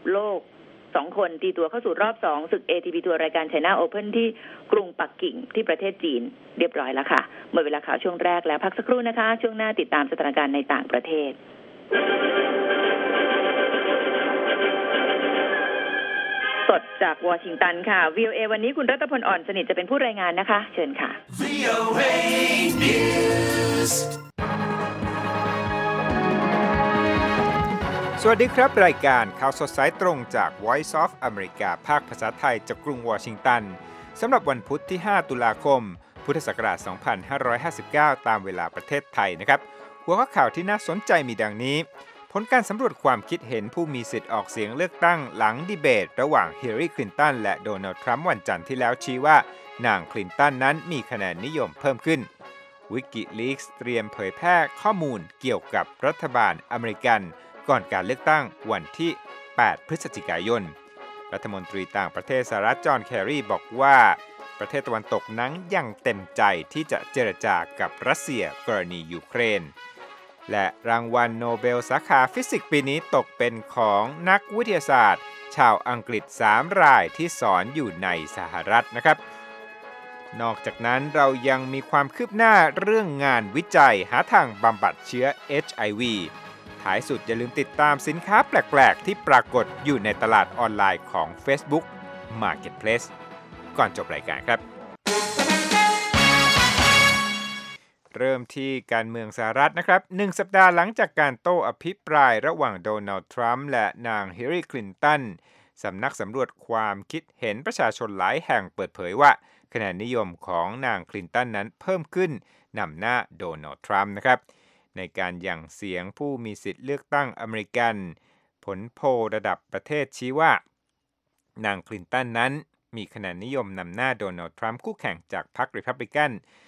โลก2คนตีตัวเข้าสู่รอบ2ศึก ATP ทัวร์รายการ China Open ที่กรุงปักกิ่งที่ประเทศจีนเรียบร้อยแล้วค่ะหมดเวลาข่าวช่วงแรกแล้วพักสักครู่นะคะช่วงหน้าติดตามสถานการณ์ในต่างประเทศสดจากวอชิงตันค่ะ VOA วันนี้คุณรัตพลอ่อนสนิทจะเป็นผู้รายงานนะคะเชิญค่ะ VOA News สวัสดีครับรายการข่าวสดสายตรงจาก Voice of America ภาคภาษาไทยจากกรุงวอชิงตันสำหรับวันพุธที่5ตุลาคมพุทธศักราช2559ตามเวลาประเทศไทยนะครับหัวข้อข่าวที่น่าสนใจมีดังนี้ผลการสำรวจความคิดเห็นผู้มีสิทธิ์ออกเสียงเลือกตั้งหลังดีเบตระหว่างฮิลลารีคลินตันและโดนัลด์ทรัมป์วันจันทร์ที่แล้วชี้ว่านางคลินตันนั้นมีคะแนนนิยมเพิ่มขึ้น WikiLeaks เตรียมเผยแพร่ข้อมูลเกี่ยวกับรัฐบาลอเมริกันก่อนการเลือกตั้งวันที่8พฤศจิกายนรัฐมนตรีต่างประเทศสหรัฐจอห์นแครีบอกว่าประเทศตะวันตกนั้นยังเต็มใจที่จะเจรจากับรัสเซียกรณียูเครนและรางวัลโนเบลสาขาฟิสิกส์ปีนี้ตกเป็นของนักวิทยาศาสตร์ชาวอังกฤษ3รายที่สอนอยู่ในสหรัฐนะครับนอกจากนั้นเรายังมีความคืบหน้าเรื่องงานวิจัยหาทางบำบัดเชื้อ HIV ท้ายสุดอย่าลืมติดตามสินค้าแปลกๆที่ปรากฏอยู่ในตลาดออนไลน์ของ Facebook Marketplace ก่อนจบรายการครับเริ่มที่การเมืองสหรัฐนะครับ1สัปดาห์หลังจากการโต้อภิปรายระหว่างโดนัลด์ทรัมป์และนางฮิลลารีคลินตันสำนักสำรวจความคิดเห็นประชาชนหลายแห่งเปิดเผยว่าคะแนนนิยมของนางคลินตันนั้นเพิ่มขึ้นนำหน้าโดนัลด์ทรัมป์นะครับในการหยั่งเสียงผู้มีสิทธิ์เลือกตั้งอเมริกันผลโพลระดับประเทศชี้ว่านางคลินตันนั้นมีคะแนนนิยมนำหน้าโดนัลด์ทรัมป์คู่แข่งจากพรรครีพับลิกัน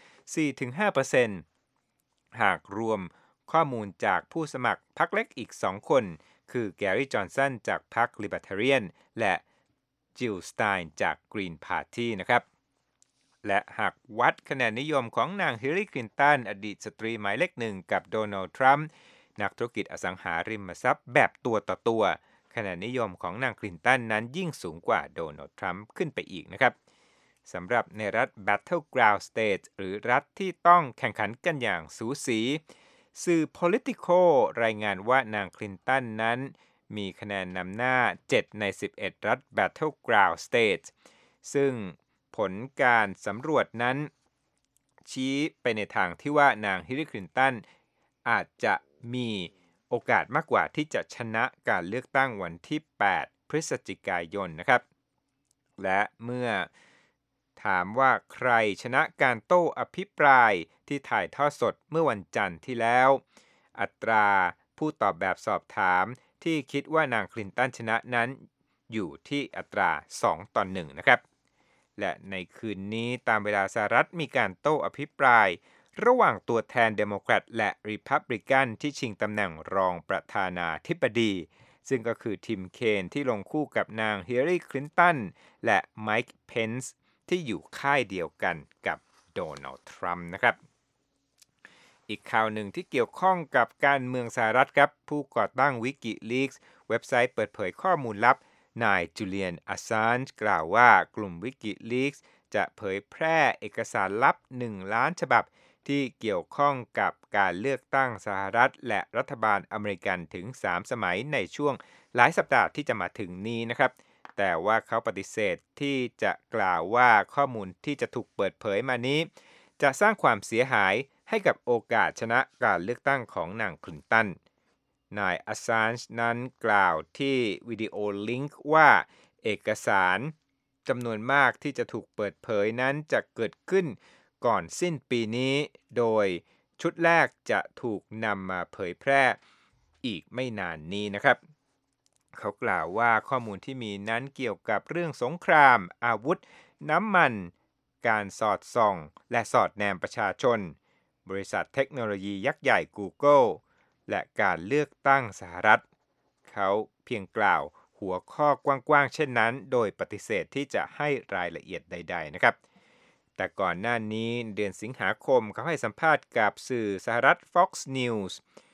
4-5% หากรวมข้อมูลจากผู้สมัครพรรคเล็กอีก2คนคือแกรี่จอห์นสันจากพรรคลิเบอร์ทาเรียนและจิลสไตน์จากกรีนพาร์ตี้นะครับและหากวัดคะแนนนิยมของนางฮิลลารีคลินตันอดีตสตรีหมายเลขหนึ่งกับโดนัลด์ทรัมป์นักธุรกิจอสังหาริมทรัพย์แบบตัวต่อตัวคะแนนนิยมของนางคลินตันนั้นยิ่งสูงกว่าโดนัลด์ทรัมป์ขึ้นไปอีกนะครับสำหรับในรัฐ Battleground State หรือรัฐที่ต้องแข่งขันกันอย่างสูสีสื่อ Politico รายงานว่านางคลินตันนั้นมีคะแนนนำหน้า7ใน11รัฐ Battleground State ซึ่งผลการสำรวจนั้นชี้ไปในทางที่ว่านางฮิลลารีคลินตันอาจจะมีโอกาสมากกว่าที่จะชนะการเลือกตั้งวันที่8พฤศจิกายนนะครับและเมื่อถามว่าใครชนะการโต้อภิปรายที่ถ่ายทอดสดเมื่อวันจันทร์ที่แล้วอัตราผู้ตอบแบบสอบถามที่คิดว่านางคลินตันชนะนั้นอยู่ที่อัตรา2-1นะครับและในคืนนี้ตามเวลาสหรัฐมีการโต้อภิปรายระหว่างตัวแทนเดโมแครตและรีพับลิกันที่ชิงตำแหน่งรองประธานาธิบดีซึ่งก็คือทิมเคนที่ลงคู่กับนางฮิลลารีคลินตันและไมค์เพนซ์ที่อยู่ค่ายเดียวกันกับโดนัลด์ทรัมป์นะครับอีกข่าวหนึ่งที่เกี่ยวข้องกับการเมืองสหรัฐครับผู้ก่อตั้ง WikiLeaks เว็บไซต์เปิดเผยข้อมูลลับนายจูเลียน อัสซานจ์กล่าวว่ากลุ่ม WikiLeaks จะเผยแพร่เอกสารลับ1ล้านฉบับที่เกี่ยวข้องกับการเลือกตั้งสหรัฐและรัฐบาลอเมริกันถึง3สมัยในช่วงหลายสัปดาห์ที่จะมาถึงนี้นะครับแต่ว่าเขาปฏิเสธที่จะกล่าวว่าข้อมูลที่จะถูกเปิดเผยมานี้จะสร้างความเสียหายให้กับโอกาสชนะการเลือกตั้งของนางคลินตันนายอัสซานจ์นั้นกล่าวที่วิดีโอลิงก์ว่าเอกสารจำนวนมากที่จะถูกเปิดเผยนั้นจะเกิดขึ้นก่อนสิ้นปีนี้โดยชุดแรกจะถูกนำมาเผยแพร่อีกไม่นานนี้นะครับเขากล่าวว่าข้อมูลที่มีนั้นเกี่ยวกับเรื่องสงครามอาวุธน้ำมันการสอดส่องและสอดแนมประชาชนบริษัทเทคโนโลยียักษ์ใหญ่ Google และการเลือกตั้งสหรัฐเขาเพียงกล่าวหัวข้อกว้างๆเช่นนั้นโดยปฏิเสธที่จะให้รายละเอียดใดๆนะครับแต่ก่อนหน้านี้เดือนสิงหาคมเขาให้สัมภาษณ์กับสื่อสหรัฐ Fox News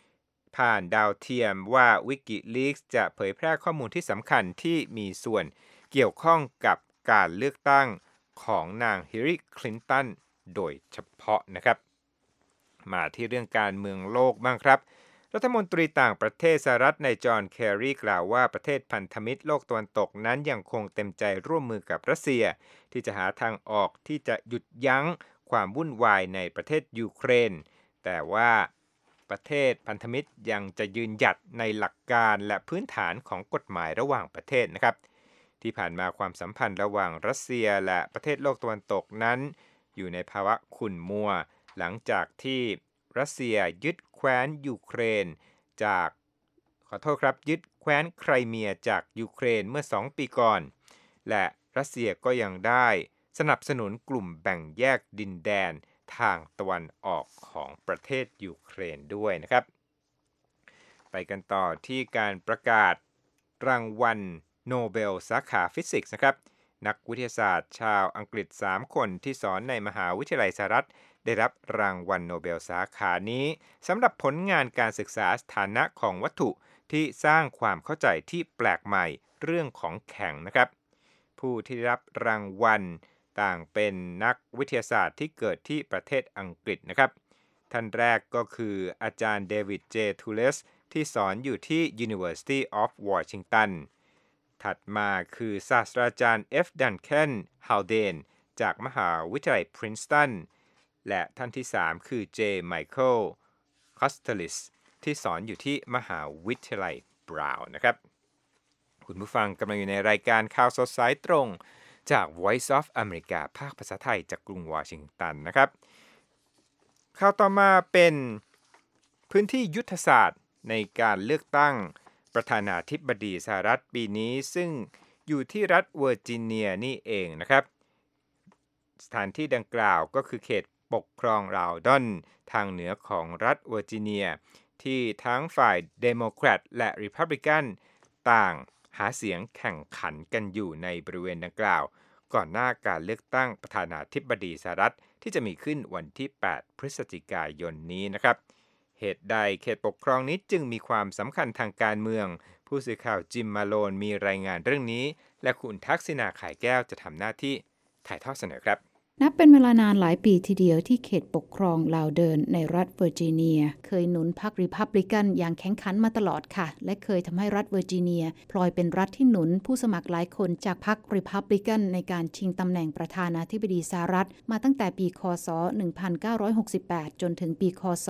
ผ่านดาวเทียมว่า WikiLeaks จะเผยแพร่ข้อมูลที่สำคัญที่มีส่วนเกี่ยวข้องกับการเลือกตั้งของนางฮิลลารีคลินตันโดยเฉพาะนะครับมาที่เรื่องการเมืองโลกบ้างครับรัฐมนตรีต่างประเทศสหรัฐนายจอห์น แครีกล่าวว่าประเทศพันธมิตรโลกตะวันตกนั้นยังคงเต็มใจร่วมมือกับรัสเซียที่จะหาทางออกที่จะหยุดยั้งความวุ่นวายในประเทศยูเครนแต่ว่าประเทศพันธมิตรยังจะยืนหยัดในหลักการและพื้นฐานของกฎหมายระหว่างประเทศนะครับที่ผ่านมาความสัมพันธ์ระหว่างรัสเซียและประเทศโลกตะวันตกนั้นอยู่ในภาวะขุ่นมัวหลังจากที่รัสเซียยึดแคว้นยูเครนยึดแคว้นไครเมียจากยูเครนเมื่อ2 ปีก่อนและรัสเซียก็ยังได้สนับสนุนกลุ่มแบ่งแยกดินแดนทางตะวันออกของประเทศยูเครนด้วยนะครับไปกันต่อที่การประกาศรางวัลโนเบลสาขาฟิสิกส์นะครับนักวิทยาศาสตร์ชาวอังกฤษ3 คนที่สอนในมหาวิทยาลัยสหรัฐได้รับรางวัลโนเบลสาขานี้สำหรับผลงานการศึกษาสถานะของวัตถุที่สร้างความเข้าใจที่แปลกใหม่เรื่องของแข็งนะครับผู้ที่ได้รับรางวัลต่างเป็นนักวิทยาศาสตร์ที่เกิดที่ประเทศอังกฤษนะครับท่านแรกก็คืออาจารย์เดวิด เจ ทูเลสที่สอนอยู่ที่ University of Washington ถัดมาคือศาสตราจารย์ F. Duncan Haldane จากมหาวิทยาลัย Princeton และท่านที่3คือ J. Michael Kostelis ที่สอนอยู่ที่มหาวิทยาลัย Brown นะครับคุณผู้ฟังกำลังอยู่ในรายการข่าวสดสายตรงจาก Voice of America ภาคภาษาไทยจากกรุงวอชิงตันนะครับข่าวต่อมาเป็นพื้นที่ยุทธศาสตร์ในการเลือกตั้งประธานาธิบดีสหรัฐปีนี้ซึ่งอยู่ที่รัฐเวอร์จิเนียนี่เองนะครับสถานที่ดังกล่าวก็คือเขตปกครองราวดอนทางเหนือของรัฐเวอร์จิเนียที่ทั้งฝ่ายเดโมแครตและริพับลิกันต่างหาเสียงแข่งขันกันอยู่ในบริเวณดังกล่าวก่อนหน้าการเลือกตั้งประธานาธิบดีสหรัฐที่จะมีขึ้นวันที่8 พฤศจิกายนนี้นะครับเหตุใดเขตปกครองนี้จึงมีความสำคัญทางการเมืองผู้สื่อข่าวจิมมาโลนมีรายงานเรื่องนี้และคุณทักษิณาข่ายแก้วจะทำหน้าที่ถ่ายทอดเสนอครับนับเป็นเวลานานหลายปีทีเดียวที่เขตปกครองลาวเดิร์นในรัฐเวอร์จิเนียเคยหนุนพรรคริพับลิกันอย่างแข็งขันมาตลอดค่ะและเคยทำให้รัฐเวอร์จิเนียพลอยเป็นรัฐที่หนุนผู้สมัครหลายคนจากพรรคริพับลิกันในการชิงตำแหน่งประธานาธิบดีสหรัฐมาตั้งแต่ปีค.ศ. 1968 จนถึงปีค.ศ.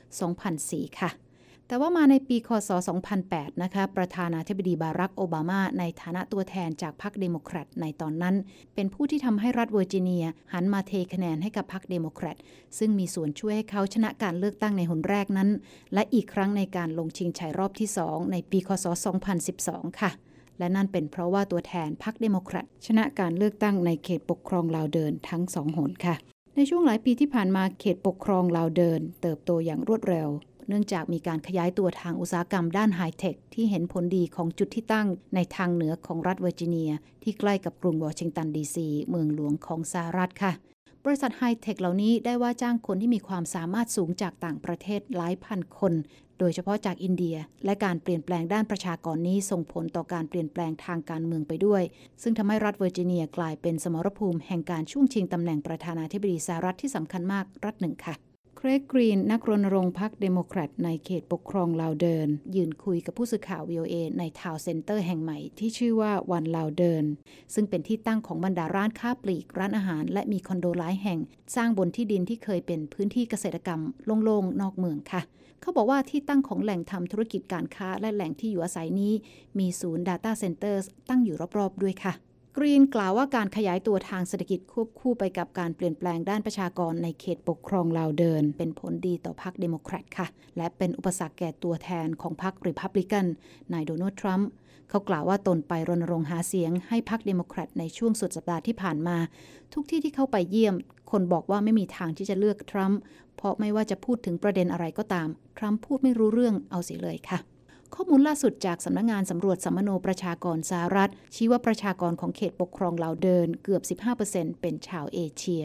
2004 ค่ะแต่ว่ามาในปีค.ศ. 2008 นะคะประธานาธิบดีบารักโอบามาในฐานะตัวแทนจากพรรคเดโมแครตในตอนนั้นเป็นผู้ที่ทำให้รัฐเวอร์จิเนียหันมาเทคะแนนให้กับพรรคเดโมแครตซึ่งมีส่วนช่วยให้เขาชนะการเลือกตั้งในหนแรกนั้นและอีกครั้งในการลงชิงชัยรอบที่2ในปีค.ศ. 2012 ค่ะและนั่นเป็นเพราะว่าตัวแทนพรรคเดโมแครตชนะการเลือกตั้งในเขตปกครองลาวเดิร์นทั้ง2 หนค่ะในช่วงหลายปีที่ผ่านมาเขตปกครองลาวเดิร์นเติบโตอย่างรวดเร็วเนื่องจากมีการขยายตัวทางอุตสาหกรรมด้านไฮเทคที่เห็นผลดีของจุดที่ตั้งในทางเหนือของรัฐเวอร์จิเนียที่ใกล้กับกรุงวอชิงตันดีซีเมืองหลวงของสหรัฐค่ะบริษัทไฮเทคเหล่านี้ได้ว่าจ้างคนที่มีความสามารถสูงจากต่างประเทศหลายพันคนโดยเฉพาะจากอินเดียและการเปลี่ยนแปลงด้านประชากรนี้ส่งผลต่อการเปลี่ยนแปลงทางการเมืองไปด้วยซึ่งทำให้รัฐเวอร์จิเนียกลายเป็นสมรภูมิแห่งการช่วงชิงตำแหน่งประธานาธิบดีสหรัฐที่สำคัญมากรัฐหนึ่งค่ะเครก กรีนนักรณรงค์พรรคเดโมแครตในเขตปกครองลาวเดิร์นยืนคุยกับผู้สื่อข่าว VOA ในทาวน์เซ็นเตอร์แห่งใหม่ที่ชื่อว่าวันลาวเดิร์นซึ่งเป็นที่ตั้งของบรรดาร้านค้าปลีกร้านอาหารและมีคอนโดหลายแห่งสร้างบนที่ดินที่เคยเป็นพื้นที่เกษตรกรรมโล่งๆนอกเมืองค่ะเขาบอกว่าที่ตั้งของแหล่งทำธุรกิจการค้าและแหล่งที่อยู่อาศัยนี้มีศูนย์ Data Centers ตั้งอยู่รอบๆด้วยค่ะกรีนกล่าวว่าการขยายตัวทางเศรษฐกิจควบคู่ไปกับการเปลี่ยนแปลงด้านประชากรในเขตปกครองลาวเดิร์นเป็นผลดีต่อพรรคเดโมแครตค่ะและเป็นอุปสรรคแก่ตัวแทนของพรรคริพับลิกันนายโดนัลด์ทรัมป์เขากล่าวว่าตนไปรณรงค์หาเสียงให้พรรคเดโมแครตในช่วงสุดสัปดาห์ที่ผ่านมาทุกที่ที่เข้าไปเยี่ยมคนบอกว่าไม่มีทางที่จะเลือกทรัมป์เพราะไม่ว่าจะพูดถึงประเด็นอะไรก็ตามทรัมป์พูดไม่รู้เรื่องเอาเสียเลยค่ะข้อมูลล่าสุดจากสำนักงานสำรวจสัมมโนประชากรสหรัฐชี้ว่าประชากรของเขตปกครองลาวเดิร์นเกือบ 15% เป็นชาวเอเชีย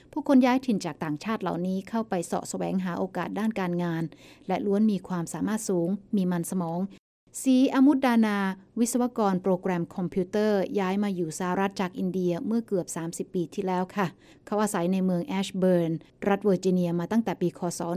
ผู้คนย้ายถิ่นจากต่างชาติเหล่านี้เข้าไปเสาะแสวงหาโอกาสด้านการงานและล้วนมีความสามารถสูงมีมันสมองซีอามุดดานาวิศวกรโปรแกรมคอมพิวเตอร์ย้ายมาอยู่สหรัฐจากอินเดียเมื่อเกือบ30ปีที่แล้วค่ะเขาอาศัยในเมืองแอชเบิร์นรัฐเวอร์จิเนียมาตั้งแต่ปีคศ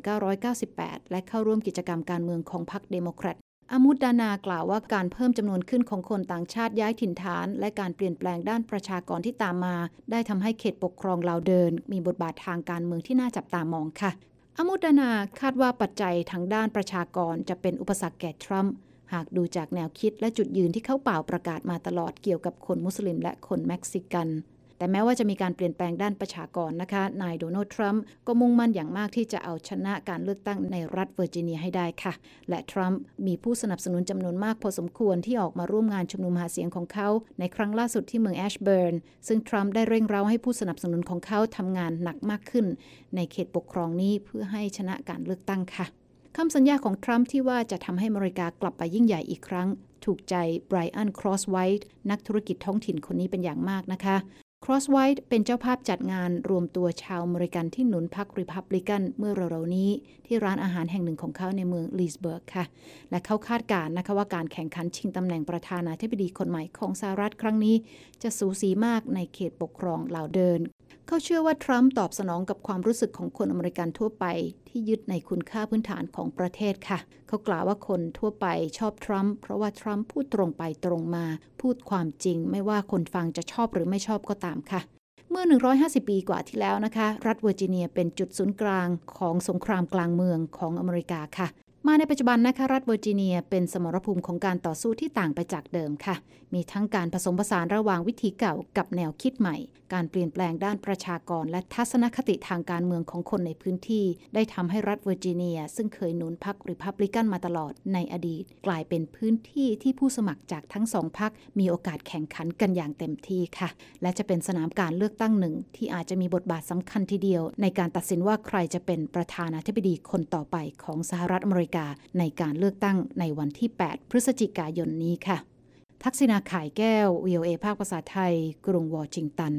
1998และเข้าร่วมกิจกรรมการเมืองของพรรคเดโมแครตอามุดดานากล่าวว่าการเพิ่มจำนวนขึ้นของคนต่างชาติย้ายถิ่นฐานและการเปลี่ยนแปลงด้านประชากรที่ตามมาได้ทำให้เขตปกครองลาวเดินมีบทบาททางการเมืองที่น่าจับตามองค่ะอามุดดานาคาดว่าปัจจัยทางด้านประชากรจะเป็นอุปสรรคแก่ทรัมป์หากดูจากแนวคิดและจุดยืนที่เขาเป่าประกาศมาตลอดเกี่ยวกับคนมุสลิมและคนเม็กซิกันแต่แม้ว่าจะมีการเปลี่ยนแปลงด้านประชากรนะคะนายโดนัลด์ทรัมป์ก็มุ่งมั่นอย่างมากที่จะเอาชนะการเลือกตั้งในรัฐเวอร์จิเนียให้ได้ค่ะและทรัมป์มีผู้สนับสนุนจำนวนมากพอสมควรที่ออกมาร่วมงานชุมนุมหาเสียงของเขาในครั้งล่าสุดที่เมืองแอชเบิร์นซึ่งทรัมป์ได้เร่งเร้าให้ผู้สนับสนุนของเขาทำงานหนักมากขึ้นในเขตปกครองนี้เพื่อให้ชนะการเลือกตั้งค่ะคำสัญญาของทรัมป์ที่ว่าจะทำให้อเมริกากลับไปยิ่งใหญ่อีกครั้งถูกใจไบรอัน ครอสไวท์นักธุรกิจท้องถิ่นคนนี้เป็นอย่างมากนะคะครอสไวท์เป็นเจ้าภาพจัดงานรวมตัวชาวอเมริกันที่หนุนพรรครีพับลิกันเมื่อเร็วๆนี้ที่ร้านอาหารแห่งหนึ่งของเขาในเมืองลีสเบิร์กค่ะและเขาคาดการณ์นะคะว่าการแข่งขันชิงตำแหน่งประธานาธิบดีคนใหม่ของสหรัฐครั้งนี้จะสูสีมากในเขตปกครองลาวเดินเขาเชื่อว่าทรัมป์ตอบสนองกับความรู้สึกของคนอเมริกันทั่วไปที่ยึดในคุณค่าพื้นฐานของประเทศค่ะเขากล่าวว่าคนทั่วไปชอบทรัมป์เพราะว่าทรัมป์พูดตรงไปตรงมาพูดความจริงไม่ว่าคนฟังจะชอบหรือไม่ชอบก็ตามค่ะเมื่อ150ปีกว่าที่แล้วนะคะรัฐเวอร์จิเนียเป็นจุดศูนย์กลางของสงครามกลางเมืองของอเมริกาค่ะมาในปัจจุบันนะคะรัฐเวอร์จิเนียเป็นสมรภูมิของการต่อสู้ที่ต่างไปจากเดิมค่ะมีทั้งการผสมผสานระหว่างวิธีเก่ากับแนวคิดใหม่การเปลี่ยนแปลงด้านประชากรและทัศนคติทางการเมืองของคนในพื้นที่ได้ทำให้รัฐเวอร์จิเนียซึ่งเคยหนุนพรรครีพับลิกันมาตลอดในอดีตกลายเป็นพื้นที่ที่ผู้สมัครจากทั้งสองพรรคมีโอกาสแข่งขันกันอย่างเต็มที่ค่ะและจะเป็นสนามการเลือกตั้งหนึ่งที่อาจจะมีบทบาทสำคัญทีเดียวในการตัดสินว่าใครจะเป็นประธานาธิบดีคนต่อไปของสหรัฐอเมริกาในการเลือกตั้งในวันที่8พฤศจิกายนนี้ค่ะทักษิณาข่ายแก้ว VOA ภาคภาษาไทยกรุงวอชิงตัน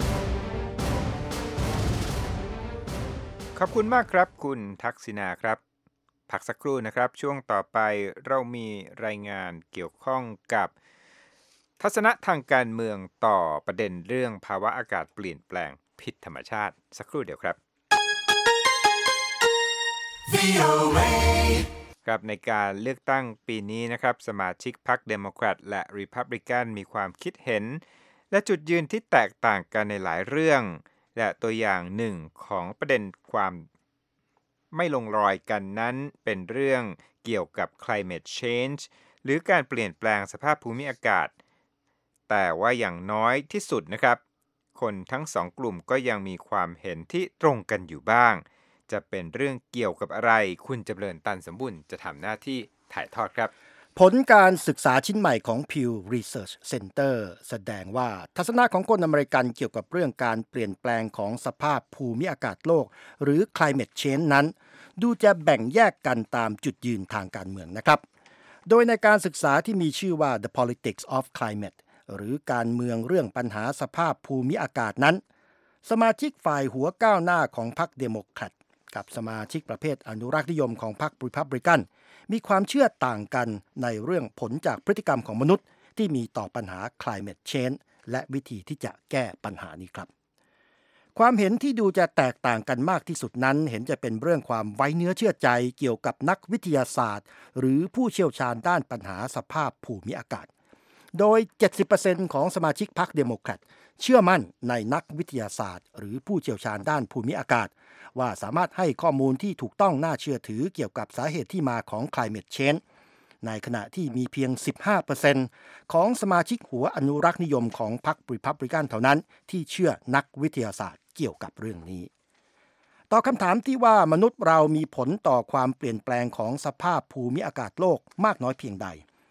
ขอบคุณมากครับคุณทักษิณาครับพักสักครู่นะครับช่วงต่อไปเรามีรายงานเกี่ยวข้องกับทัศนะทางการเมืองต่อประเด็นเรื่องภาวะอากาศเปลี่ยนแปลงผิดธรรมชาติสักครู่เดียวครับครับในการเลือกตั้งปีนี้นะครับสมาชิกพรรคเดโมแครตและรีพับลิกันมีความคิดเห็นและจุดยืนที่แตกต่างกันในหลายเรื่องและตัวอย่างหนึ่งของประเด็นความไม่ลงรอยกันนั้นเป็นเรื่องเกี่ยวกับ climate change หรือการเปลี่ยนแปลงสภาพภูมิอากาศแต่ว่าอย่างน้อยที่สุดนะครับคนทั้งสองกลุ่มก็ยังมีความเห็นที่ตรงกันอยู่บ้างจะเป็นเรื่องเกี่ยวกับอะไรคุณจำเริญตันสมบุญจะทำหน้าที่ถ่ายทอดครับผลการศึกษาชิ้นใหม่ของ Pew Research Center แสดงว่าทัศนะของคนอเมริกันเกี่ยวกับเรื่องการเปลี่ยนแปลงของสภาพภูมิอากาศโลกหรือ climate change นั้นดูจะแบ่งแยกกันตามจุดยืนทางการเมืองนะครับโดยในการศึกษาที่มีชื่อว่า The Politics of Climate หรือการเมืองเรื่องปัญหาสภาพภูมิอากาศนั้นสมาชิกฝ่ายหัวก้าวหน้าของพรรคเดโมแครตกับสมาชิกประเภทอนุรักษ์นิยมของพรรครีพับลิกันมีความเชื่อต่างกันในเรื่องผลจากพฤติกรรมของมนุษย์ที่มีต่อปัญหา climate change และวิธีที่จะแก้ปัญหานี้ครับความเห็นที่ดูจะแตกต่างกันมากที่สุดนั้นเห็นจะเป็นเรื่องความไว้เนื้อเชื่อใจเกี่ยวกับนักวิทยาศาสตร์หรือผู้เชี่ยวชาญด้านปัญหาสภาพภูมิอากาศโดย 70% ของสมาชิกพรรคเดโมแครตเชื่อมั่นในนักวิทยาศาสตร์หรือผู้เชี่ยวชาญด้านภูมิอากาศว่าสามารถให้ข้อมูลที่ถูกต้องน่าเชื่อถือเกี่ยวกับสาเหตุที่มาของ climate change ในขณะที่มีเพียง 15% ของสมาชิกหัวอนุรักษ์นิยมของพรรครีพับลิกันเท่านั้นที่เชื่อนักวิทยาศาสตร์เกี่ยวกับเรื่องนี้ต่อคำถามที่ว่ามนุษย์เรามีผลต่อความเปลี่ยนแปลงของสภาพภูมิอากาศโลกมากน้อยเพียงใด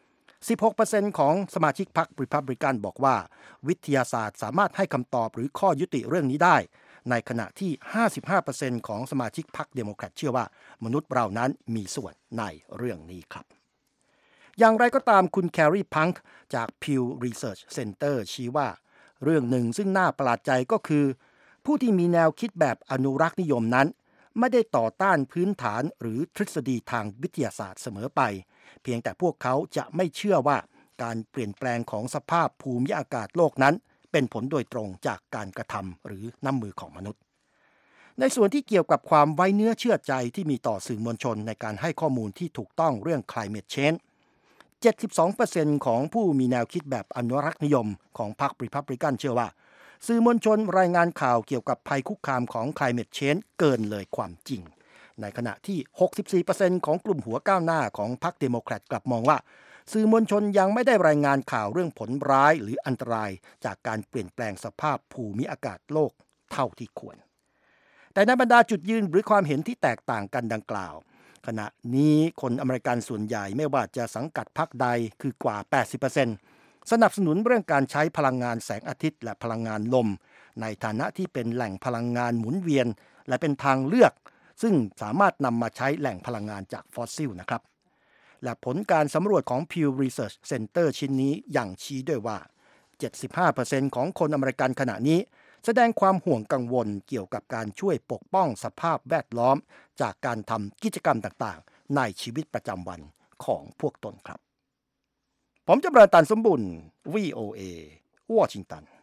16% ของสมาชิกพรรครีพับลิกันบอกว่าวิทยาศาสตร์สามารถให้คำตอบหรือข้อยุติเรื่องนี้ได้ในขณะที่ 55% ของสมาชิกพรรคเดโมแครตเชื่อว่ามนุษย์เรานั้นมีส่วนในเรื่องนี้ครับอย่างไรก็ตามคุณแครีพังค์จาก Pew Research Center ชี้ว่าเรื่องหนึ่งซึ่งน่าประหลาดใจก็คือผู้ที่มีแนวคิดแบบอนุรักษ์นิยมนั้นไม่ได้ต่อต้านพื้นฐานหรือทฤษฎีทางวิทยาศาสตร์เสมอไปเพียงแต่พวกเขาจะไม่เชื่อว่าการเปลี่ยนแปลงของสภาพภูมิอากาศโลกนั้นเป็นผลโดยตรงจากการกระทำหรือน้ำมือของมนุษย์ในส่วนที่เกี่ยวกับความไว้เนื้อเชื่อใจที่มีต่อสื่อมวลชนในการให้ข้อมูลที่ถูกต้องเรื่อง climate change 72% ของผู้มีแนวคิดแบบอนุรักษ์นิยมของพรรครีพับลิกันเชื่อว่าสื่อมวลชนรายงานข่าวเกี่ยวกับภัยคุกคามของ climate change เกินเลยความจริงในขณะที่ 64% ของกลุ่มหัวก้าวหน้าของพรรคเดโมแครตกลับมองว่าสื่อมวลชนยังไม่ได้รายงานข่าวเรื่องผลร้ายหรืออันตรายจากการเปลี่ยนแปลงสภาพภูมิอากาศโลกเท่าที่ควรแต่ในบรรดาจุดยืนหรือความเห็นที่แตกต่างกันดังกล่าวขณะนี้คนอเมริกันส่วนใหญ่ไม่ว่าจะสังกัดพรรคใดคือกว่า 80%สนับสนุนเรื่องการใช้พลังงานแสงอาทิตย์และพลังงานลมในฐานะที่เป็นแหล่งพลังงานหมุนเวียนและเป็นทางเลือกซึ่งสามารถนำมาใช้แหล่งพลังงานจากฟอสซิลนะครับและผลการสำรวจของ Pew Research Center ชิ้นนี้ยังชี้ด้วยว่า 75% ของคนอเมริกันขณะนี้แสดงความห่วงกังวลเกี่ยวกับการช่วยปกป้องสภาพแวดล้อมจากการทำกิจกรรมต่างๆในชีวิตประจำวันของพวกตนครับผมจำเริญ ตันสมบุญ VOA วอชิงตัน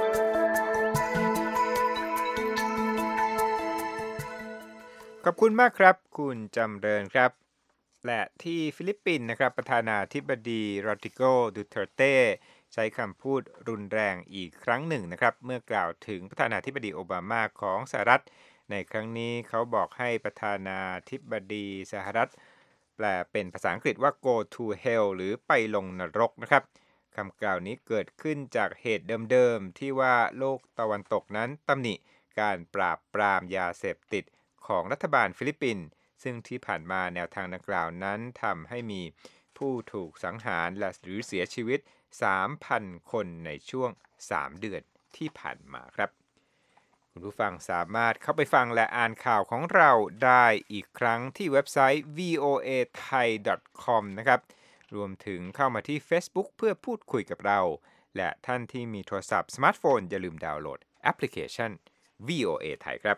ขอบคุณมากครับคุณจำเริญครับและที่ฟิลิปปินส์นะครับประธานาธิบดีโรดริโก ดูเตอร์เต้ใช้คำพูดรุนแรงอีกครั้งหนึ่งนะครับเมื่อกล่าวถึงประธานาธิบดีโอบามาของสหรัฐในครั้งนี้เขาบอกให้ประธานาธิบดีสหรัฐแปลเป็นภาษาอังกฤษว่า go to hell หรือไปลงนรกนะครับคำกล่าวนี้เกิดขึ้นจากเหตุเดิมๆที่ว่าโลกตะวันตกนั้นตำหนิการปราบปรามยาเสพติดของรัฐบาลฟิลิปปินส์ซึ่งที่ผ่านมาแนวทางดังกล่าวนั้นทำให้มีผู้ถูกสังหารและหรือเสียชีวิต 3,000 คนในช่วง3เดือนที่ผ่านมาครับคุณผู้ฟังสามารถเข้าไปฟังและอ่านข่าวของเราได้อีกครั้งที่เว็บไซต์ voathai.com นะครับรวมถึงเข้ามาที่ Facebook เพื่อพูดคุยกับเราและท่านที่มีโทรศัพท์สมาร์ทโฟนอย่าลืมดาวน์โหลดแอปพลิเคชัน VOA Thai ครับ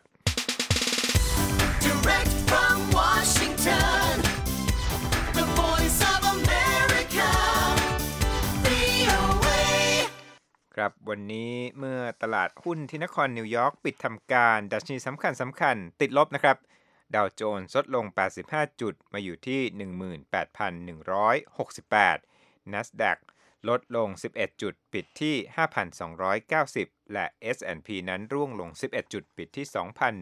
Direct from Washington, the voice of America, VOA. ครับวันนี้เมื่อตลาดหุ้นที่นครนิวยอร์กปิดทำการดัชนีสำคัญติดลบนะครับดาวโจนส์ลดลง85จุดมาอยู่ที่ 18,168 NASDAQ ลดลง11จุดปิดที่ 5,290 และ S&P นั้นร่วงลง11จุดปิดที่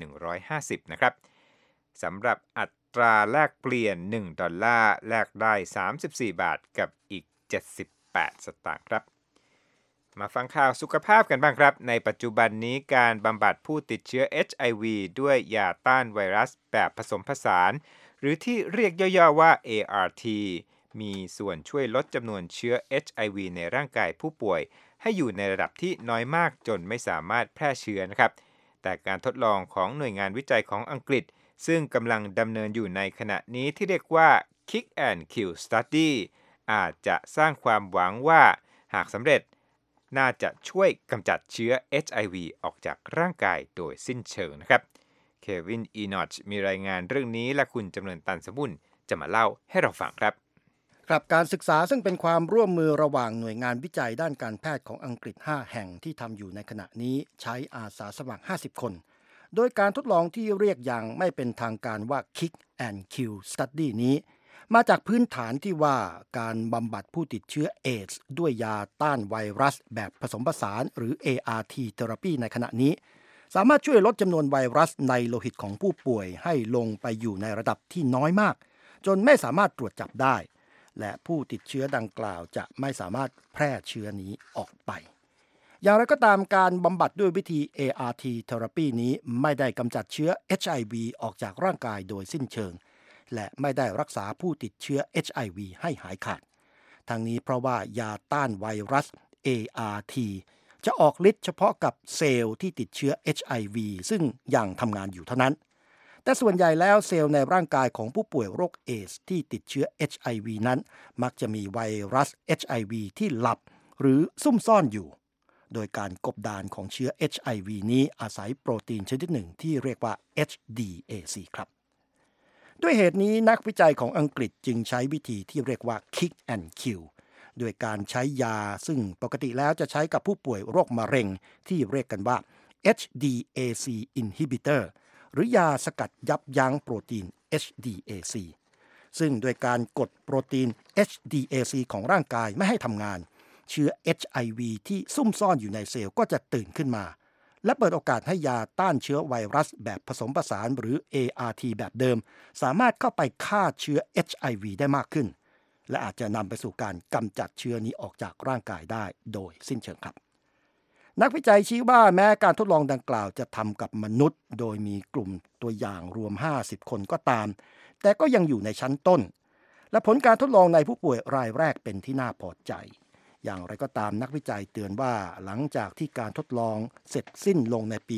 2,150 นะครับสำหรับอัตราแลกเปลี่ยน1ดอลลาร์แลกได้34บาทกับอีก78สตางค์ครับมาฟังข่าวสุขภาพกันบ้างครับในปัจจุบันนี้การบำบัดผู้ติดเชื้อ HIV ด้วยยาต้านไวรัสแบบผสมผสานหรือที่เรียกย่อๆว่า ART มีส่วนช่วยลดจำนวนเชื้อ HIV ในร่างกายผู้ป่วยให้อยู่ในระดับที่น้อยมากจนไม่สามารถแพร่เชื้อนะครับแต่การทดลองของหน่วยงานวิจัยของอังกฤษซึ่งกำลังดำเนินอยู่ในขณะนี้ที่เรียกว่า Kick and Kill Study อาจจะสร้างความหวังว่าหากสำเร็จน่าจะช่วยกำจัดเชื้อ HIV ออกจากร่างกายโดยสิ้นเชิงนะครับเควิน อีนอชมีรายงานเรื่องนี้และคุณจำเริญ ตันสมบุญจะมาเล่าให้เราฟังครับครับการศึกษาซึ่งเป็นความร่วมมือระหว่างหน่วยงานวิจัยด้านการแพทย์ของอังกฤษ5แห่งที่ทำอยู่ในขณะนี้ใช้อาสาสมัคร50คนโดยการทดลองที่เรียกอย่างไม่เป็นทางการว่า Kick and Kill Study นี้มาจากพื้นฐานที่ว่าการบำบัดผู้ติดเชื้อเอดส์ด้วยยาต้านไวรัสแบบผสมผสานหรือ ART Therapy ในขณะนี้สามารถช่วยลดจำนวนไวรัสในโลหิตของผู้ป่วยให้ลงไปอยู่ในระดับที่น้อยมากจนไม่สามารถตรวจจับได้และผู้ติดเชื้อดังกล่าวจะไม่สามารถแพร่เชื้อนี้ออกไปอย่างไรก็ตามการบำบัดด้วยวิธี ART Therapy นี้ไม่ได้กำจัดเชื้อ HIV ออกจากร่างกายโดยสิ้นเชิงและไม่ได้รักษาผู้ติดเชื้อ HIV ให้หายขาดทั้งนี้เพราะว่ายาต้านไวรัส ART จะออกฤทธิ์เฉพาะกับเซลล์ที่ติดเชื้อ HIV ซึ่งยังทำงานอยู่เท่านั้นแต่ส่วนใหญ่แล้วเซลล์ในร่างกายของผู้ป่วยโรคเอดส์ที่ติดเชื้อ HIV นั้นมักจะมีไวรัส HIV ที่หลับหรือซุ่มซ่อนอยู่โดยการกบดานของเชื้อ HIV นี้อาศัยโปรตีนชนิดหนึ่งที่เรียกว่า HDAC ครับด้วยเหตุนี้นักวิจัยของอังกฤษจึงใช้วิธีที่เรียกว่า kick and kill โดยการใช้ยาซึ่งปกติแล้วจะใช้กับผู้ป่วยโรคมะเร็งที่เรียกกันว่า HDAC inhibitor หรือยาสกัดยับยั้งโปรตีน HDAC ซึ่งโดยการกดโปรตีน HDAC ของร่างกายไม่ให้ทำงานเชื้อ HIV ที่ซุ่มซ่อนอยู่ในเซลล์ก็จะตื่นขึ้นมาและเปิดโอกาสให้ยาต้านเชื้อไวรัสแบบผสมผสานหรือ ART แบบเดิมสามารถเข้าไปฆ่าเชื้อ HIV ได้มากขึ้นและอาจจะนำไปสู่การกำจัดเชื้อนี้ออกจากร่างกายได้โดยสิ้นเชิงครับนักวิจัยชี้ว่าแม้การทดลองดังกล่าวจะทำกับมนุษย์โดยมีกลุ่มตัวอย่างรวม50คนก็ตามแต่ก็ยังอยู่ในชั้นต้นและผลการทดลองในผู้ป่วยรายแรกเป็นที่น่าพอใจอย่างไรก็ตามนักวิจัยเตือนว่าหลังจากที่การทดลองเสร็จสิ้นลงในปี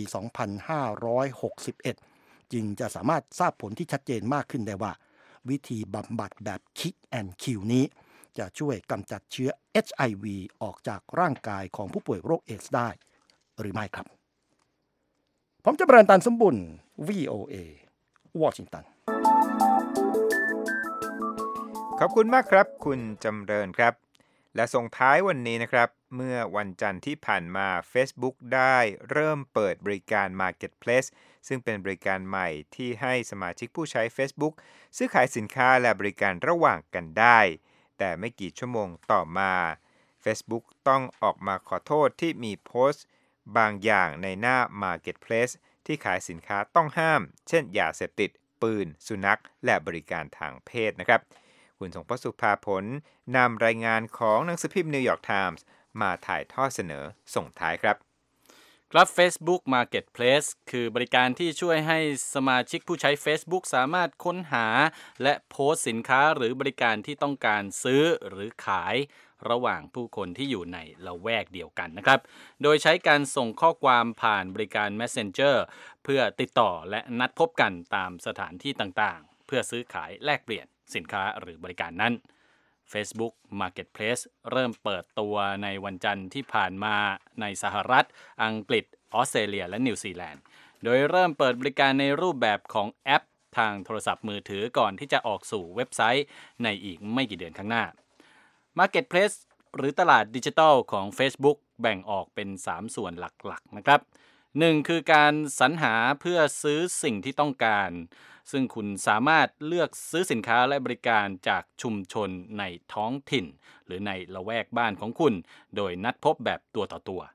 2561 จึงจะสามารถทราบผลที่ชัดเจนมากขึ้นได้ว่าวิธีบำบัดแบบ Kick and Kill นี้จะช่วยกำจัดเชื้อ HIV ออกจากร่างกายของผู้ป่วยโรคเอดส์ได้หรือไม่ครับผมจะเบรนตันสมบุญ VOA วอชิงตันขอบคุณมากครับคุณจำเริญครับและส่งท้ายวันนี้นะครับเมื่อวันจันทร์ที่ผ่านมา Facebook ได้เริ่มเปิดบริการ Marketplace ซึ่งเป็นบริการใหม่ที่ให้สมาชิกผู้ใช้ Facebook ซื้อขายสินค้าและบริการระหว่างกันได้แต่ไม่กี่ชั่วโมงต่อมา Facebook ต้องออกมาขอโทษที่มีโพสต์บางอย่างในหน้า Marketplace ที่ขายสินค้าต้องห้ามเช่นยาเสพติดปืนสุนัขและบริการทางเพศนะครับคุณสงพสุภาผลนำรายงานของหนังสือพิมพ์ New York Times มาถ่ายทอดเสนอส่งท้ายครับครับ Facebook Marketplace คือบริการที่ช่วยให้สมาชิกผู้ใช้ Facebook สามารถค้นหาและโพสต์สินค้าหรือบริการที่ต้องการซื้อหรือขายระหว่างผู้คนที่อยู่ในละแวกเดียวกันนะครับโดยใช้การส่งข้อความผ่านบริการ Messenger เพื่อติดต่อและนัดพบกันตามสถานที่ต่างๆเพื่อซื้อขายแลกเปลี่ยนสินค้าหรือบริการนั้น Facebook Marketplace เริ่มเปิดตัวในวันจันทร์ที่ผ่านมาในสหรัฐอังกฤษออสเตรเลียและนิวซีแลนด์โดยเริ่มเปิดบริการในรูปแบบของแอปทางโทรศัพท์มือถือก่อนที่จะออกสู่เว็บไซต์ในอีกไม่กี่เดือนข้างหน้า Marketplace หรือตลาดดิจิทัลของ Facebook แบ่งออกเป็น3ส่วนหลักๆนะครับ1คือการสรรหาเพื่อซื้อสิ่งที่ต้องการซึ่งคุณสามารถเลือกซื้อสินค้าและบริการจากชุมชนในท้องถิ่นหรือในละแวกบ้านของคุณโดยนัดพบแบบตัวต่อตัว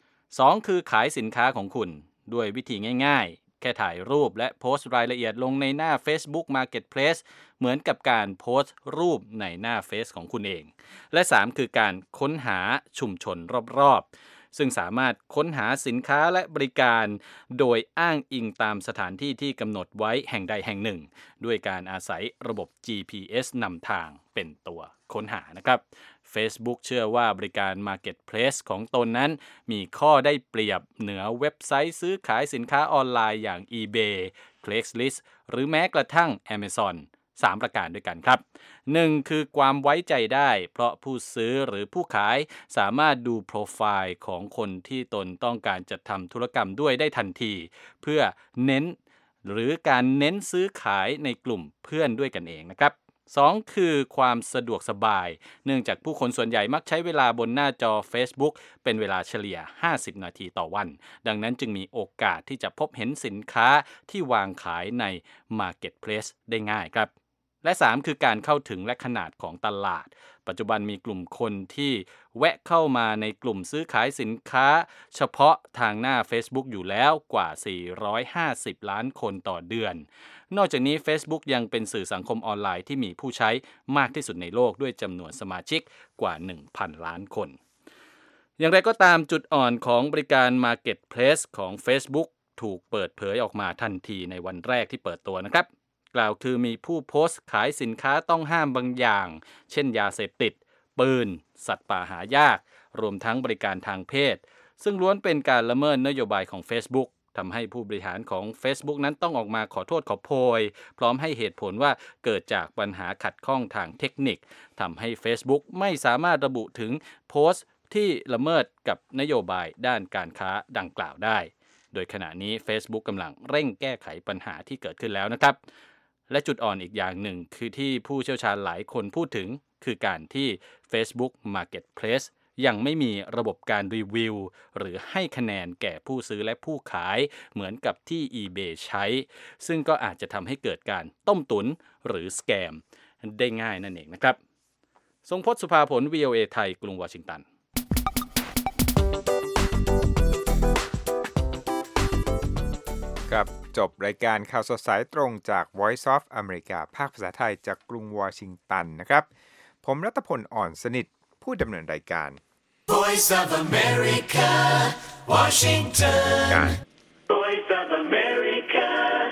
2คือขายสินค้าของคุณด้วยวิธีง่ายๆแค่ถ่ายรูปและโพสต์รายละเอียดลงในหน้า Facebook Marketplace เหมือนกับการโพสต์รูปในหน้าเฟซของคุณเองและ3คือการค้นหาชุมชนรอบๆซึ่งสามารถค้นหาสินค้าและบริการโดยอ้างอิงตามสถานที่ที่กำหนดไว้แห่งใดแห่งหนึ่งด้วยการอาศัยระบบ GPS นำทางเป็นตัวค้นหานะครับ Facebook เชื่อว่าบริการ Marketplace ของตนนั้นมีข้อได้เปรียบเหนือเว็บไซต์ซื้อขายสินค้าออนไลน์อย่าง eBay, Craigslist หรือแม้กระทั่ง Amazon 3 ประการด้วยกันครับ 1. คือความไว้ใจได้เพราะผู้ซื้อหรือผู้ขายสามารถดูโปรไฟล์ของคนที่ตนต้องการจะทำธุรกรรมด้วยได้ทันทีเพื่อเน้นหรือการเน้นซื้อขายในกลุ่มเพื่อนด้วยกันเองนะครับ2คือความสะดวกสบายเนื่องจากผู้คนส่วนใหญ่มักใช้เวลาบนหน้าจอ Facebook เป็นเวลาเฉลี่ย50นาทีต่อวันดังนั้นจึงมีโอกาสที่จะพบเห็นสินค้าที่วางขายใน Marketplace ได้ง่ายครับและ3คือการเข้าถึงและขนาดของตลาดปัจจุบันมีกลุ่มคนที่แวะเข้ามาในกลุ่มซื้อขายสินค้าเฉพาะทางหน้า Facebook อยู่แล้วกว่า450ล้านคนต่อเดือนนอกจากนี้ Facebook ยังเป็นสื่อสังคมออนไลน์ที่มีผู้ใช้มากที่สุดในโลกด้วยจำนวนสมาชิกกว่า 1,000 ล้านคนอย่างไรก็ตามจุดอ่อนของบริการ Marketplace ของ Facebook ถูกเปิดเผยออกมาทันทีในวันแรกที่เปิดตัวนะครับกล่าวคือมีผู้โพสต์ขายสินค้าต้องห้ามบางอย่างเช่นยาเสพติดปืนสัตว์ป่าหายากรวมทั้งบริการทางเพศซึ่งล้วนเป็นการละเมิดนโยบายของ Facebook ทำให้ผู้บริหารของ Facebook นั้นต้องออกมาขอโทษขอโพยพร้อมให้เหตุผลว่าเกิดจากปัญหาขัดข้องทางเทคนิคทำให้ Facebook ไม่สามารถระบุถึงโพสต์ที่ละเมิดกับนโยบายด้านการค้าดังกล่าวได้โดยขณะนี้ Facebook กำลังเร่งแก้ไขปัญหาที่เกิดขึ้นแล้วนะครับและจุดอ่อนอีกอย่างหนึ่งคือที่ผู้เชี่ยวชาญหลายคนพูดถึงคือการที่ Facebook Marketplace ยังไม่มีระบบการรีวิวหรือให้คะแนนแก่ผู้ซื้อและผู้ขายเหมือนกับที่ eBay ใช้ซึ่งก็อาจจะทำให้เกิดการต้มตุ๋นหรือสแกมได้ง่ายนั่นเองนะครับทรงพจน์สุภาผล VOA ไทยกรุงวอชิงตันกับจบรายการข่าวสดสายตรงจาก Voice of America ภาคภาษาไทยจากกรุงวอชิงตันนะครับผมรัตพลอ่อนสนิทผู้ดำเนินรายการ Voice of America, Washington. Voice of America,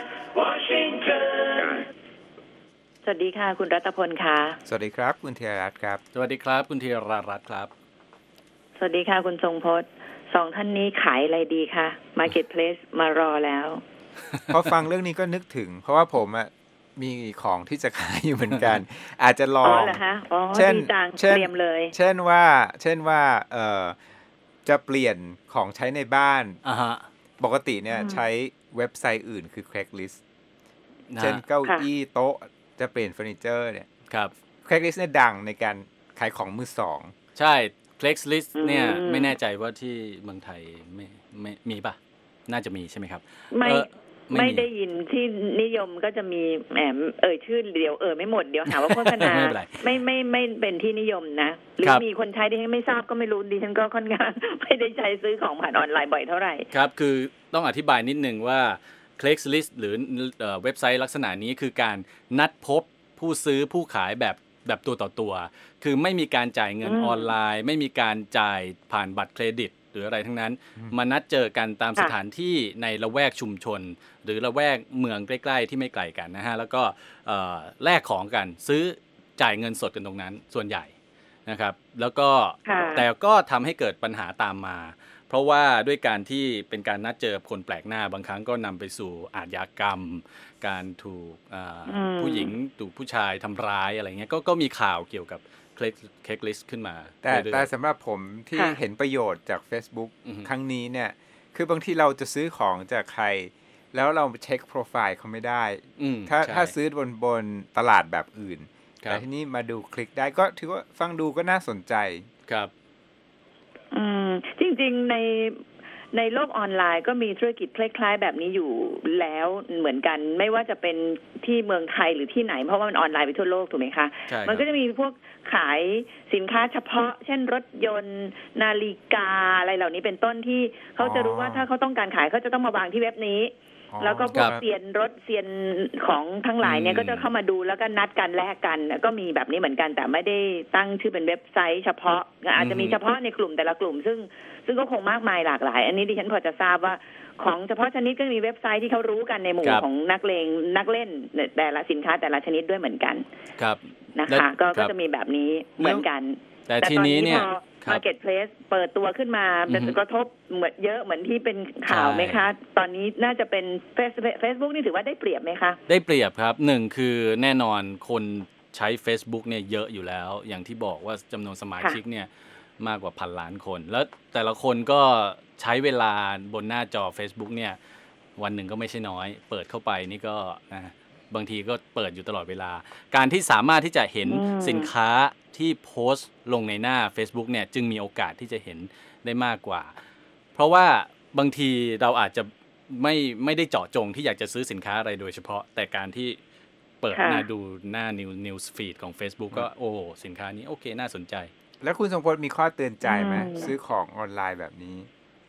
Washington. สวัสดีค่ะคุณรัตพลค่ะสวัสดีครับคุณธีรรัตน์ครับสวัสดีครับคุณธีรรัตน์ครับสวัสดีค่ะคุณทรงพจน์สองท่านนี้ขายอะไรดีคะ Marketplace มารอแล้วพอฟังเรื่องนี้ก็นึกถึงเพราะว่าผมมีของที่จะขายอยู่เหมือนกัน อาจจะลองเหรอคะเช่นเตรียมเลยเช่นว่าจะเปลี่ยนของใช้ในบ้านปกติเนี่ยใช้เว็บไซต์อื่นคือ Craigslist เช่นเก้าอี้โต๊ะจะเปลี่ยนเฟอร์นิเจอร์เนี่ยครับ Craigslist เนี่ยดังในการขายของมือสองใช่ Craigslist เนี่ยไม่แน่ใจว่าที่เมืองไทยไม่มีป่ะน่าจะมีใช่ไหมครับไม่ได้ยินที่นิยมก็จะมีแหมชื่อเดียวไม่หมดเดี๋ยวหาว่าโฆษณา ไม่เป็นที่นิยมนะหรือมีคนใช้ดิฉันไม่ทราบก็ไม่รู้ดิฉันก็ค่อนข้างไม่ได้ใช้ซื้อของผ่านออนไลน์บ่อยเท่าไหร่ครับคือต้องอธิบายนิดนึงว่า Craigslist หรือเว็บไซต์ลักษณะนี้คือการนัดพบผู้ซื้อผู้ขายแบบตัวต่อตัวคือไม่มีการจ่ายเงินออนไลน์ไม่มีการจ่ายผ่านบัตรเครดิตหรืออะไรทั้งนั้นมานัดเจอกันตามสถานที่ในละแวกชุมชนหรือละแวกเมืองใกล้ๆที่ไม่ไกลกันนะฮะแล้วก็แลกของกันซื้อจ่ายเงินสดกันตรงนั้นส่วนใหญ่นะครับแล้วก็แต่ก็ทำให้เกิดปัญหาตามมาเพราะว่าด้วยการที่เป็นการนัดเจอคนแปลกหน้าบางครั้งก็นำไปสู่อาชญากรรมการถูกผู้หญิงถูกผู้ชายทำร้ายอะไรเงี้ยก็มีข่าวเกี่ยวกับCraigslist ขึ้นมาแต่สำหรับผมที่เห็นประโยชน์จาก Facebook ครั้งนี้เนี่ยคือบางทีเราจะซื้อของจากใครแล้วเราเช็คโปรไฟล์เขาไม่ได้ถ้าซื้อบนตลาดแบบอื่นแต่ที่นี่มาดูคลิกได้ก็ถือว่าฟังดูก็น่าสนใจครับจริงๆในโลกออนไลน์ก็มีธุรกิจคล้ายๆแบบนี้อยู่แล้วเหมือนกันไม่ว่าจะเป็นที่เมืองไทยหรือที่ไหนเพราะว่ามันออนไลน์ไปทั่วโลกถูกไหมคะมันก็จะมีพวกขายสินค้าเฉพาะเช่นรถยนต์นาฬิกาอะไรเหล่านี้เป็นต้นที่เขาจะรู้ว่าถ้าเขาต้องการขายเขาจะต้องมาวางที่เว็บนี้แล้วก็พวกเซียนรถเซียนของทั้งหลายเนี่ยก็จะเข้ามาดูแล้วก็นัดกันแลกกันก็มีแบบนี้เหมือนกันแต่ไม่ได้ตั้งชื่อเป็นเว็บไซต์เฉพาะอาจจะมีเฉพาะในกลุ่มแต่ละกลุ่มซึ่งก็คงมากมายหลากหลายอันนี้ดิฉันพอจะทราบว่าของเฉพาะชนิดก็มีเว็บไซต์ที่เขารู้กันในหมู่ของนักเล่นแต่ละสินค้าแต่ละชนิดด้วยเหมือนกันครับนะคะก็จะมีแบบนี้เหมือนกันแต่ทีนี้เนี่ย Marketplace เปิดตัวขึ้นมาจะกระทบเหมือนเยอะเหมือนที่เป็นข่าวไหมคะตอนนี้น่าจะเป็น Facebook นี่ถือว่าได้เปรียบไหมคะได้เปรียบครับหนึ่งคือแน่นอนคนใช้ Facebook เนี่ยเยอะอยู่แล้วอย่างที่บอกว่าจำนวนสมาชิกเนี่ยมากกว่า1,000 ล้านคนแล้วแต่ละคนก็ใช้เวลาบนหน้าจอ Facebook เนี่ยวันหนึ่งก็ไม่ใช่น้อยเปิดเข้าไปนี่ก็บางทีก็เปิดอยู่ตลอดเวลาการที่สามารถที่จะเห็นสินค้าที่โพสต์ลงในหน้า Facebook เนี่ยจึงมีโอกาสที่จะเห็นได้มากกว่าเพราะว่าบางทีเราอาจจะไม่ได้เจาะจงที่อยากจะซื้อสินค้าอะไรโดยเฉพาะแต่การที่เปิดหน้าดูหน้า News Feed ของ Facebook ก็โอ้สินค้านี้โอเคน่าสนใจแล้วคุณทรงพจน์มีข้อเตือนใจไหมซื้อของออนไลน์แบบนี้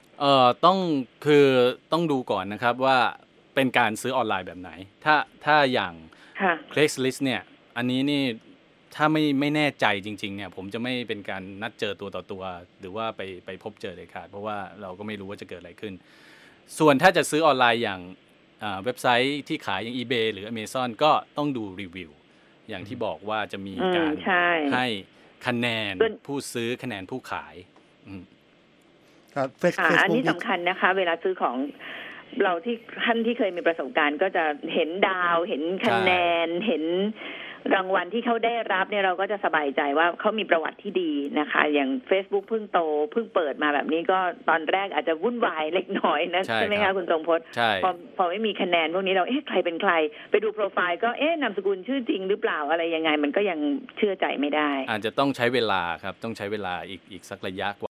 ต้องดูก่อนนะครับว่าเป็นการซื้อออนไลน์แบบไหนถ้าอย่าง Craigslist เนี่ยอันนี้นี่ถ้าไม่แน่ใจจริงๆเนี่ยผมจะไม่เป็นการนัดเจอตัวต่อตัวหรือว่าไปพบเจอเลยค่ะเพราะว่าเราก็ไม่รู้ว่าจะเกิดอะไรขึ้นส่วนถ้าจะซื้อออนไลน์อย่างเว็บไซต์ที่ขายอย่าง eBay หรือ Amazon ก็ต้องดูรีวิวอย่างที่บอกว่าจะมีการให้คะแนนผู้ซื้อคะแนนผู้ขายครับอันนี้สำคัญนะคะเวลาซื้อของเราที่ท่านที่เคยมีประสบการณ์ก็จะเห็นดาวเห็นคะแนนเห็นรางวัลที่เขาได้รับเนี่ยเราก็จะสบายใจว่าเขามีประวัติที่ดีนะคะอย่าง Facebook เพิ่งโตเพิ่งเปิดมาแบบนี้ก็ตอนแรกอาจจะวุ่นวายเล็กน้อยนะใช่ไหมคะคุณทรงพจน์พอไม่มีคะแนนพวกนี้เราใครเป็นใครไปดูโปรไฟล์ก็นามสกุลชื่อจริงหรือเปล่าอะไรยังไงมันก็ยังเชื่อใจไม่ได้อาจจะต้องใช้เวลาครับต้องใช้เวลาอีกสักระยะ